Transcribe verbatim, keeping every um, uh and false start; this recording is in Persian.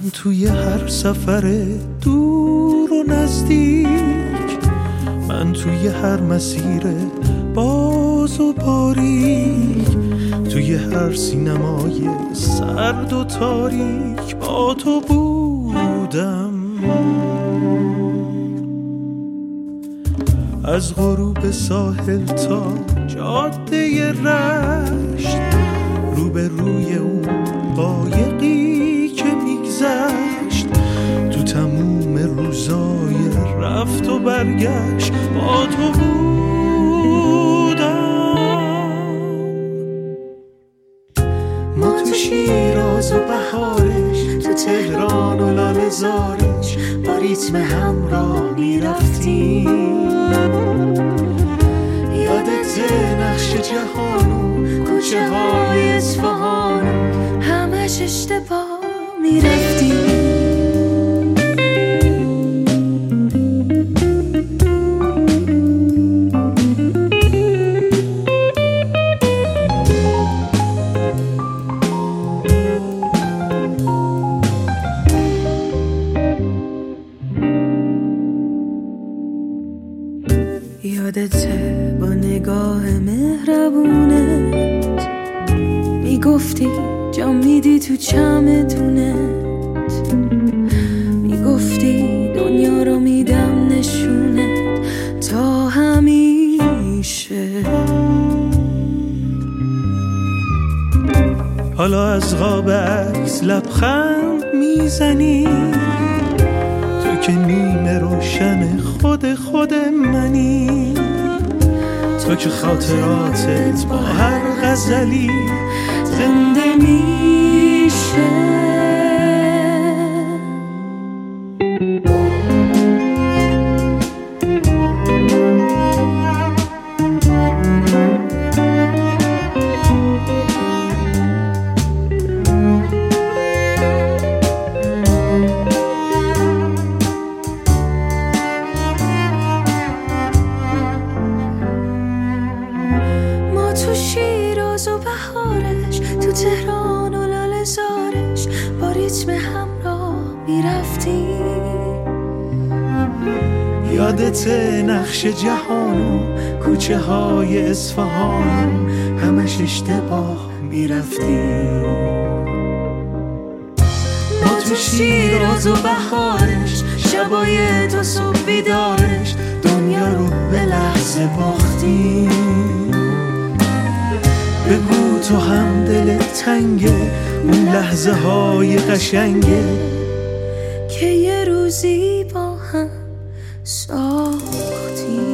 توی هر سفر دور و نزدیک، من توی هر مسیر باز و باریک، توی هر سینمای سرد و تاریک با تو بودم. از غروب ساحل تا جاده رشت، رو به روی اون قایقی که میگذشت، تو تموم روزای رفت و برگشت با تو بودم. ما تو شیراز و بهارش، تو تهران و لاله‌زارش، با ریتم همراه میرفتیم. یادت نقش جهانو، کوچه های اصفهان، همش اشتباه میرفتیم. یادته با نگاه مهربونت میگفتی جا میدی تو چمدونت، میگفتی دنیا رو میدم نشونت تا همیشه. حالا از قاب عکس لبخند میزنی، تو که نیمه روشن خود خود منی، تو که خاطراتت با هر غزلی زنده میشه. تو شیراز و بهارش، تو تهران و لاله‌زارش، با ریتم همراه میرفتی. یادت نقش جهانو، کوچه های اصفهان، همش اشتباه میرفتی. ما تو شیراز و بهارش، شبای تو صبح بیدارش، دنیا رو به لحظه باختیم. بگو تو هم دلت تنگه، اون لحظه های قشنگه که یه روزی با هم ساختیم.